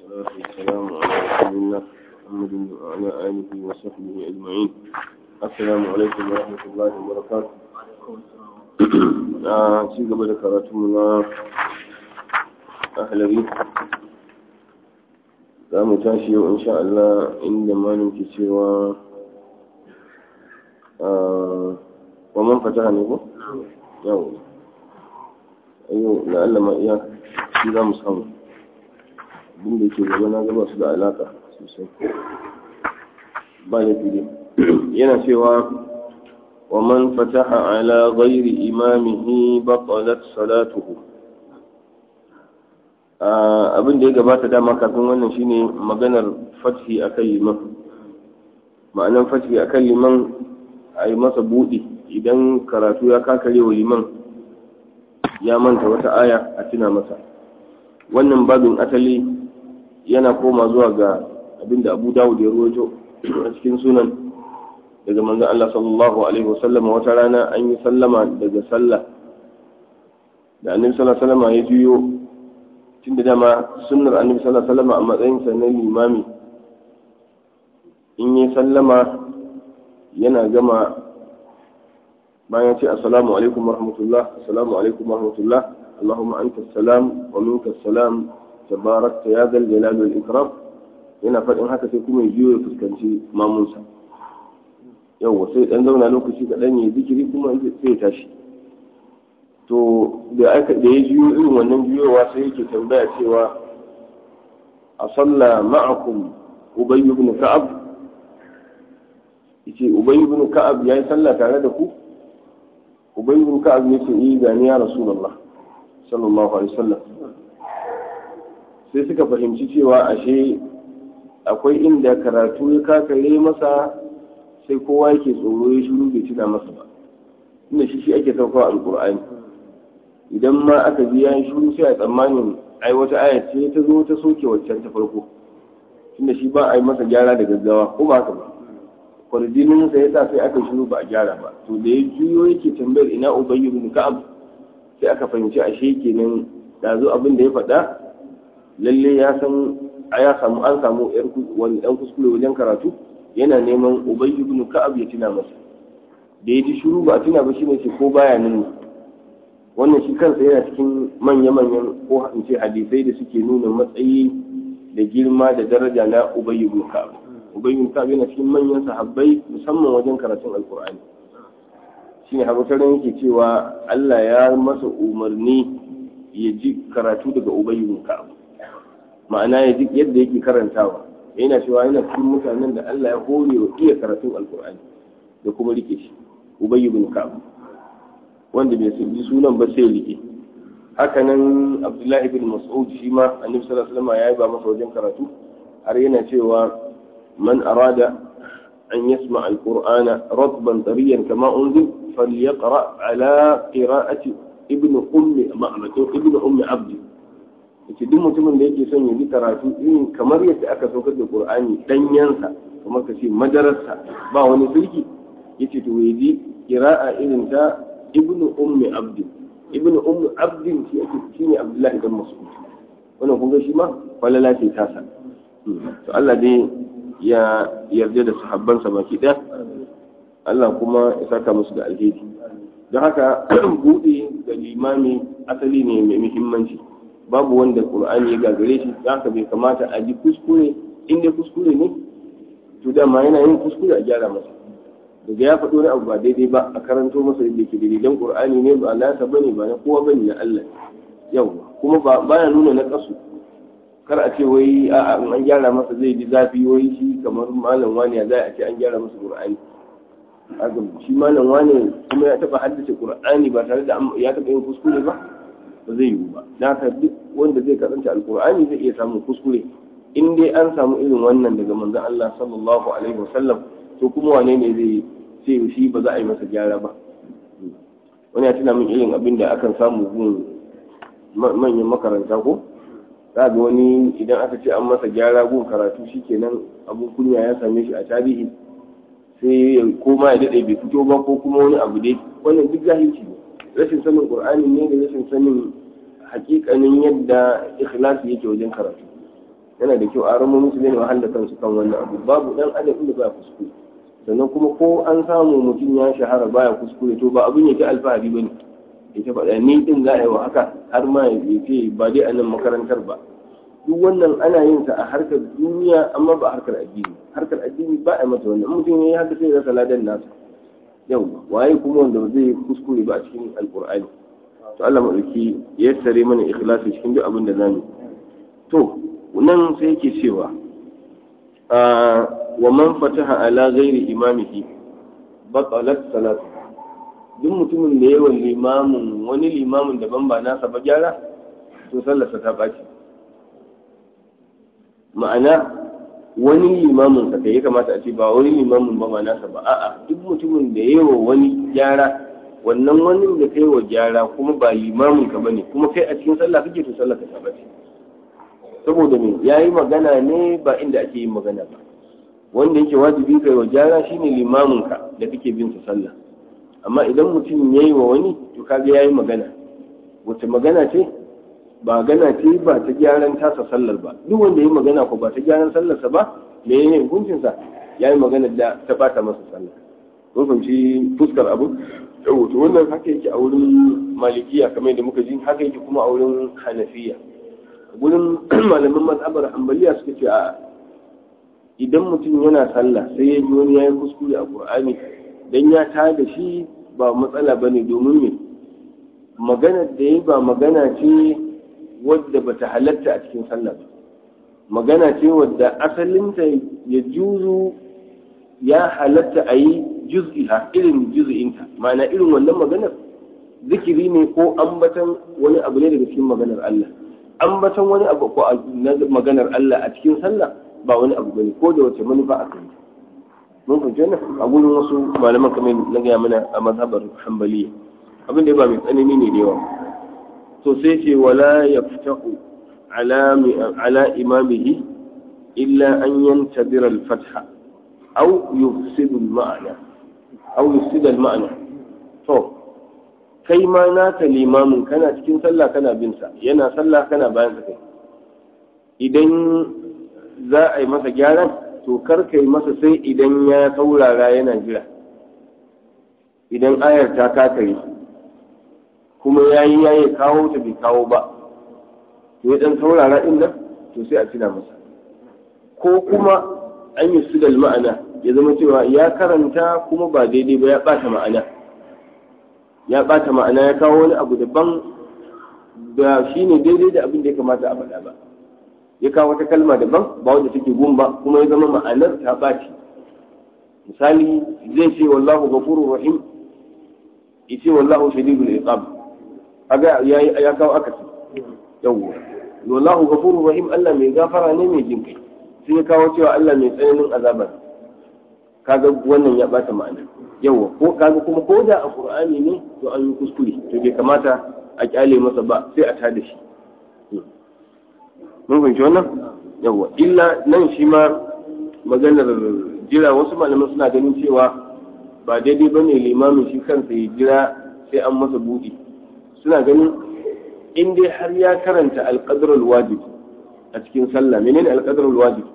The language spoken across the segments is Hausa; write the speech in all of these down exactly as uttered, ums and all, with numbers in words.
والصلاة والسلام على رسول الله محمد وعلى آله وصحبه أجمعين. السلام عليكم ورحمة الله وبركاته. ci gaba da karatu na ahlari za mu tashi yau insha Allah inda malin ke cewa wa man fataha ne ko? yau ayo na Allah ma iya shi za mu samu abinda ke gaba na gaba su da alaka sosai ba ya fi yana cewa wa man fataha ala ghairi imamihi batalat salatuhu. Abin da ya gabata dama kafin wannan shine maganar fathi akan liman, ma'anar fathi akan liman a yi masa buɗi idan karatu ya kakare wa liman ya manta wata aya a tuna masa. Wannan babin asali yana koma zuwa ga abin da Abu Dawud ya rawaito a cikin sunan daga manzon Allah sallallahu alaihi wasallam. Wata rana an yi sallama daga sallah da annabi sallallahu alaihi wasallam ya juyo, tunda dama sunnar annabi sallallahu alaihi wasallam a matsayin sa na limami in yi sallama yana gama bayan ce assalamu alaikum warahmatullah, assalamu alaikum warahmatullah, allahumma anta assalam wa minka assalam tabarakta ya zal jalali wal ikram, yana faɗin haka sai kuma ya juyo ya fuskanci mamunsa. yau sai dan zauna lokaci kaɗan ya zikiri kuma sai ya tashi. To da aka da ya juyo irin wannan juyowa sai yake tambaya cewa a salla ma'akum Ubay ibn Ka'ab, yace Ubay ibn Ka'ab yayi sallah tare da ku? Ubay ibn Ka'ab yace eh gani ya Rasulullah sallallahu alaihi wasallam. Sai suka fahimci cewa ashe akwai inda karatu ya kakare masa sai kowa yake tsoro ya shiru bai tuna masa ba, inda shi shi ake saukawa alkur'ani. Idan ma aka ji ya yi shiru sai a tsammanin ai wata aya ce ta zo ta soke waccan ta farko, inda shi ba a yi masa gyara da gaggawa ko ba haka ba. Kwarjinin sa ya sa sai aka shiru ba a gyara ba. To da ya juyo yake tambayar ina Ubay ibn Ka'ab, sai aka fahimci ashe kenan da zo abin da ya faɗa lalle ya san ya samu an samu wani dan kuskure wajen karatu, yana neman Ubay ibn Ka'ab ya tuna masa. Da ya ji shiru ba a tuna ba shine ce ko baya nan. Wannan shi kansa yana cikin manya-manyan ko in ce hadisai da suke nuna matsayi da girma da daraja na Ubay ibn Ka'ab. Ubay ibn Ka'ab yana cikin manyan sahabbai musamman wajen karatun Alkur'ani. Shine habutarin yake cewa Allah ya masa umarni ya ji karatu daga Ubay ibn Ka'ab. Ma'ana ya ji yadda yake karantawa. Yana cewa yana cikin mutanen da Allah ya hore wa iya karatun Alkur'ani da kuma rike shi. Ubay ibn Ka'ab wanda bai ji sunan ba sai rike. Haka nan Abdullahi ibn Mas'ud shi ma Annabi sallallahu alaihi wasallam ya yi ba masa wajen karatu, har yana cewa man arada an yasma al-Qur'ana ratban tariyan kama unzil falyaqra ala qira'ati ibn ummi ma'bad ibn ummi abd. Yace duk mutumin da yake son ya ji karatu irin kamar yadda aka saukar da Qur'ani danyansa, kamar ka ce madararsa ba wani sulki, yace to ya ji qira'a irin ta ibnu ummi abdi. Ibnu ummi abdi shi ake shine Abdullahi ibn Mas'ud. Wannan kun ga shi ma falala ce tasa. To Allah dai ya yarda da sahabbansa baki daya, Allah kuma ya saka musu da alheri. Don haka buɗe da limami asali ne mai muhimmanci. Babu wanda Qur'ani ya gagare shi, haka bai kamata a ji kuskure, inda kuskure ne to dama yana yin kuskure a gyara masa. Daga ya faɗo wani abu ba daidai ba a karanto masa yadda ke daidai, don Qur'ani ne ba nasa bane ba na kowa bane na Allah. Yau kuma ba baya nuna na kasu. Kar a ce wai a an gyara masa zai ji zafi wai shi kamar malam wani ya zai a ce an gyara masa Qur'ani. Haka shi malam wani kuma ya taɓa haddace Qur'ani ba tare da ya taɓa yin kuskure ba, ba zai yiwu ba. Da haka duk wanda zai karanta Alƙur'ani zai iya samun kuskure. In dai an samu irin wannan daga manzon Allah sallallahu alaihi wasallam, to kuma wane ne zai ce shi ba za a yi masa gyara ba? Wani ya tuna min irin abin da akan samu gun manyan makaranta ko? Za ga wani idan aka ce an masa gyara gun karatu shikenan abun kunya ya same shi a tarihi, sai koma ya daɗe bai fito ba ko kuma wani abu dai. Wannan duk jahilci ne, rashin sanin Qur'ani ne da rashin sanin hakikanin yadda ikhlasi yake wajen karatu. yana da kyau a ramar musulmi ne wahal da kansu kan wannan abu. Babu dan adam inda ba kuskure, sannan kuma ko an samu mutum ya shahara baya kuskure to ba abin yake alfahari bane ita faɗa ni din za a yi wa haka har ma ya ce ba dai a nan makarantar ba. Duk wannan ana yin sa a harkar duniya amma ba harkar addini. Harkar addini ba a mata wannan, mutum ya yi haka sai ya rasa ladan nasa. Yau waye kuma wanda ba zai kuskure ba a cikin alkur'ani. To Allah madauki ya tsare mana ikhlasi cikin duk abin da zamu. To nan sai yake cewa wa man fataha ala ghairi imamihi batalat salatu. Duk mutumin da yawan limamin wani limamin daban ba nasa ba gyara to sallarsa ta baci. Ma'ana wani limamin sa kai kamata a ce ba wani limamin ba ma nasa ba, a'a duk mutumin da yawa wani gyara, wannan wani da kai wa gyara kuma ba limamin ka bane kuma kai a cikin sallah kake to sallah ka tabbata. Saboda me yayi magana ne ba inda ake yin magana ba. Wanda yake wajibi kai wa gyara shine limamin ka da kake bin sa sallah. Amma idan mutum yayi wa wani to kaga yayi magana. Wace magana ce? Ba gana ce ba ta gyaran tasa sallar ba. Duk wanda yayi magana ko ba ta gyaran sallarsa ba, me ne hukuncin sa? Yayi magana da ta bata masa sallah. Kun fahimci fuskar abu? Yau to wannan haka yake a wurin Malikiya kamar yadda muka ji, haka yake kuma a wurin Hanafiya. Gurin malaman mazhabar Hanbaliya suka ce a idan mutum yana sallah sai ya ji wani yayi kuskure a Qur'ani dan ya tada shi ba matsala bane, domin me magana da yayi ba magana ce wadda bata halatta a cikin sallah ba. Magana ce wadda asalinta ya juzu ya halatta a yi juz'iha irin juz'inta, ma'ana irin wannan maganar zikiri ne ko ambatan wani abu ne daga cikin maganar Allah. Ambatan wani abu ko maganar Allah a cikin sallah ba wani abu bane, ko da wace manufa aka yi. Mun fahimci wannan a gurin wasu malaman kamar na gaya mana a mazhabar Hanbaliya. Abin da ba mai tsanani ne da yawa. To sai ce wala yaftahu ala ala imamihi illa an yantabira al-fatha aw yufsidu al-ma'na aw yufsidu al-ma'na. To kai ma naka limamin kana cikin sallah kana bin sa, yana sallah kana bayan sa kai. Idan za a yi masa gyaran to kar kai masa sai idan ya saurara yana jira. Idan ayar ta kakare kuma yayi yayi kawo ta bai kawo ba, to ya dan saurara din nan to sai a tuna masa. Ko kuma an yi su dal ma'ana, ya zama cewa ya karanta kuma ba daidai ba, ya bata ma'ana ya bata ma'ana ya kawo wani abu daban da shine daidai da abin da ya kamata a faɗa ba, ya kawo wata kalma daban ba wanda take gun ba, kuma ya zama ma'anar ta baci. Misali zai ce wallahu ghafurur rahim, yace wallahu shadidul iqab, aga yayi ya kawo akasi. Yawwa wallahu ghafurur rahim, Allah mai gafara ne mai jin kai, sai ya kawo cewa Allah mai tsananin azaba. Kaga wannan ya bata ma'ana. Yawwa ko kaga kuma ko da a Qur'ani ne to an yi kuskure, to bai kamata a kyale masa ba, sai a tada shi. Mun fahimci wannan? Yawwa illa nan shi ma maganar jira, wasu malaman suna ganin cewa ba daidai bane limamin shi kansa ya jira sai an masa buɗi. Suna ganin in dai har ya karanta alƙadarul wajib a cikin sallah. Menene alƙadarul wajib?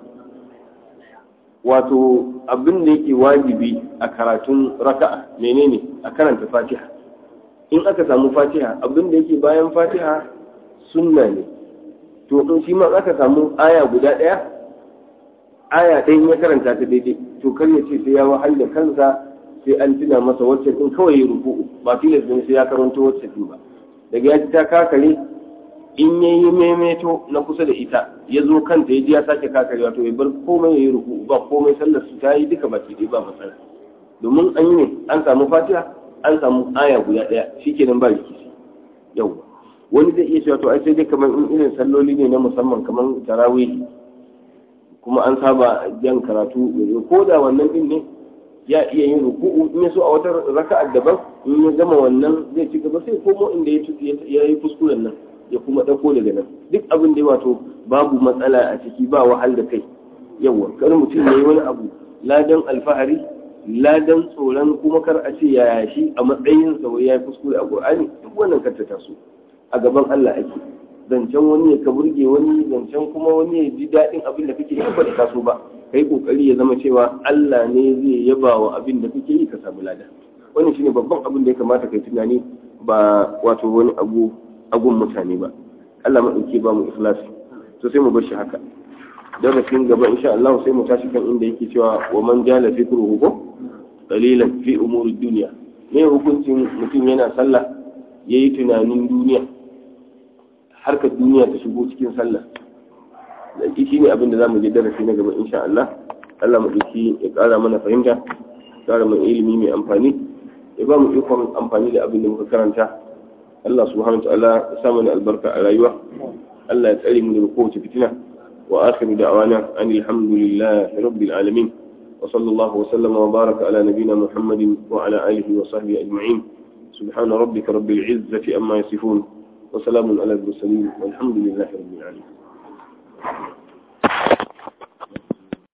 Wato abin da yake wajibi a karatun raka'a menene? A karanta Fatiha. In aka samu Fatiha, abin da yake bayan Fatiha sunna ne. To in shi ma aka samu aya guda ɗaya, aya ɗayan ya karanta ta daidai, to kar ya ce sai ya wahal da kansa sai an tuna masa wacce din kawai ya rubu'u, ba tilas ne sai ya karanto wacce din ba. Daga ya ji ta kakare, in ya yi maimaito na kusa da ita ya zo kanta ya ji ya sake kakare, wato ya bar komai ya yi ruku ba komai, sallar su ta yi duka baki ɗaya ba matsala. Domin an yi ne an samu Fatiha, an samu aya guda ɗaya, shikenan ba rikici. Yau wani zai iya cewa to ai sai dai kamar in irin salloli ne na musamman kamar tarawih, kuma an saba jan karatu, ko da wannan din ne ya iya yin ruku'u, in ya so a wata raka'a daban in ya gama wannan zai ci gaba sai komo inda ya yi kuskuren nan ya kuma ɗauko daga nan. Duk abin da wato babu matsala a ciki, ba wahal da kai. Yawa kar mutum ya yi wani abu ladan alfahari, ladan tsoron kuma kar a ce yaya shi a matsayin sa ya yi kuskure a Qur'ani, duk wannan kar ta taso. A gaban Allah ake, zancen wani ya ka burge wani, zancen kuma wani ya ji daɗin abin da kake yi ba da taso ba. Kai kokari ya zama cewa Allah ne zai yaba wa abin da kake yi ka samu lada. Wannan shine babban abin da ya kamata kai tunani, ba wato wani abu agun mutane ba. Allah madauki ba mu ikhlasi. To sai mu bar shi haka. Darasin gaba insha Allah sai mu tashi kan inda yake cewa wa man jala fikruhu qalilan fi umuri dunya. Me hukuncin mutum yana sallah yayi tunanin duniya, harkar duniya ta shigo cikin sallah. Da shi ne abin da zamu je darasi na gaba insha Allah. Allah madauki ya kara mana fahimta, kara mana ilimi mai amfani, ya ba mu ikon amfani da abin da muka karanta. Allah subhanahu wa ta'ala ya sa mana albarka a rayuwa. Allah ya tsare mu daga kowace fitina. وآخر دعوانا أن الحمد لله رب العالمين وصلى الله وسلم وبارك على نبينا محمد وعلى آله وصحبه أجمعين. سبحان ربك رب العزة أما يصفون وسلام على المرسلين والحمد لله رب العالمين.